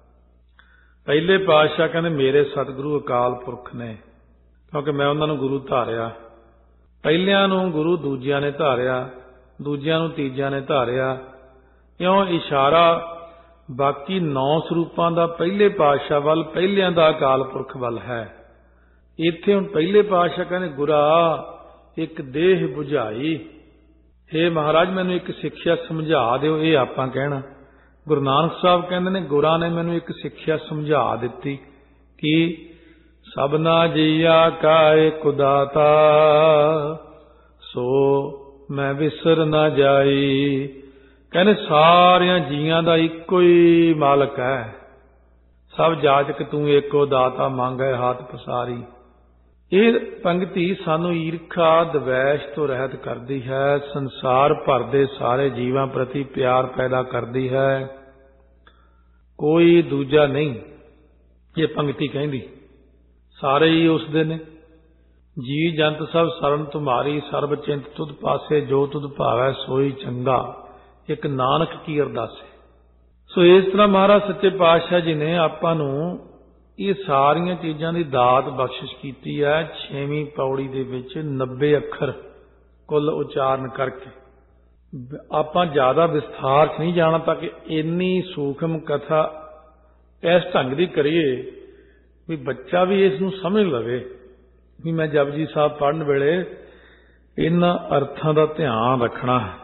ਪਹਿਲੇ ਪਾਤਸ਼ਾਹ ਕਹਿੰਦੇ ਮੇਰੇ ਸਤਿਗੁਰੂ ਅਕਾਲ ਪੁਰਖ ਨੇ, ਕਿਉਂਕਿ ਮੈਂ ਉਹਨਾਂ ਨੂੰ ਗੁਰੂ ਧਾਰਿਆ। ਪਹਿਲਿਆਂ ਨੂੰ ਗੁਰੂ ਦੂਜਿਆਂ ਨੇ ਧਾਰਿਆ, ਦੂਜਿਆਂ ਨੂੰ ਤੀਜਿਆਂ ਨੇ ਧਾਰਿਆ। ਇਉਂ ਇਸ਼ਾਰਾ ਬਾਕੀ ਨੌ ਸਰੂਪਾਂ ਦਾ ਪਹਿਲੇ ਪਾਤਸ਼ਾਹ ਵੱਲ, ਪਹਿਲਿਆਂ ਦਾ ਅਕਾਲ ਪੁਰਖ ਵੱਲ ਹੈ। ਇੱਥੇ ਹੁਣ ਪਹਿਲੇ ਪਾਤਸ਼ਾਹ ਕਹਿੰਦੇ ਗੁਰਾ ਇੱਕ ਦੇਹ 부ਝਾਈ, ਹੇ ਮਹਾਰਾਜ ਮੈਨੂੰ ਇੱਕ ਸਿੱਖਿਆ ਸਮਝਾ ਦਿਓ। ਇਹ ਆਪਾਂ ਕਹਿਣਾ। ਗੁਰੂ ਨਾਨਕ ਸਾਹਿਬ ਕਹਿੰਦੇ ਨੇ ਗੁਰਾਂ ਨੇ ਮੈਨੂੰ ਇੱਕ ਸਿੱਖਿਆ ਸਮਝਾ ਦਿੱਤੀ ਕਿ ਸਭਨਾ ਜੀਆ ਕਾ ਏਕ ਦਾਤਾ, ਸੋ ਮੈਂ ਵਿਸਰ ਨਾ ਜਾਈ। ਕਹਿੰਦੇ ਸਾਰਿਆਂ ਜੀਆਂ ਦਾ ਇੱਕੋ ਹੀ ਮਾਲਕ ਹੈ, ਸਭ ਜਾਚਕ ਤੂੰ ਏਕੋ ਦਾਤਾ ਮੰਗੈ ਹੱਥ ਪਸਾਰੀ। ਇਹ ਪੰਕਤੀ ਸਾਨੂੰ ਈਰਖਾ ਦਵੈਸ਼ ਤੋਂ ਰਹਿਤ ਕਰਦੀ ਹੈ, ਸੰਸਾਰ ਭਰ ਦੇ ਸਾਰੇ ਜੀਵਾਂ ਪ੍ਰਤੀ ਪਿਆਰ ਪੈਦਾ ਕਰਦੀ ਹੈ, ਕੋਈ ਦੂਜਾ ਨਹੀਂ। ਇਹ ਪੰਕਤੀ ਕਹਿੰਦੀ ਸਾਰੇ ਹੀ ਉਸ ਦੇ ਨੇ। ਜੀ ਜੰਤ ਸਭ ਸਰਨ ਤੁਮਾਰੀ, ਸਰਬ ਚਿੰਤ ਤੁਧ ਪਾਸੇ, ਜੋ ਤੁਧ ਭਾਵੈ ਸੋਈ ਚੰਗਾ, ਇੱਕ ਨਾਨਕ ਕੀ ਅਰਦਾਸੇ। ਸੋ ਇਸ ਤਰ੍ਹਾਂ ਮਹਾਰਾਜ ਸੱਚੇ ਪਾਤਸ਼ਾਹ ਜੀ ਨੇ ਆਪਾਂ ਨੂੰ ਇਹ ਸਾਰੀਆਂ ਚੀਜ਼ਾਂ ਦੀ ਦਾਤ ਬਖਸ਼ਿਸ਼ ਕੀਤੀ ਹੈ। ਛੇਵੀਂ ਪੌੜੀ ਦੇ ਵਿੱਚ ਨੱਬੇ ਅੱਖਰ ਕੁੱਲ ਉਚਾਰਨ ਕਰਕੇ। ਆਪਾਂ ਜ਼ਿਆਦਾ ਵਿਸਥਾਰ 'ਚ ਨਹੀਂ ਜਾਣਾ ਤਾਂ ਕਿ ਇੰਨੀ ਸੂਖਮ ਕਥਾ ਇਸ ਢੰਗ ਦੀ ਕਰੀਏ ਵੀ ਬੱਚਾ ਵੀ ਇਸ ਨੂੰ ਸਮਝ ਲਵੇ ਵੀ ਮੈਂ ਜਪਜੀ ਸਾਹਿਬ ਪੜ੍ਹਨ ਵੇਲੇ ਇਹਨਾਂ ਅਰਥਾਂ ਦਾ ਧਿਆਨ ਰੱਖਣਾ ਹੈ।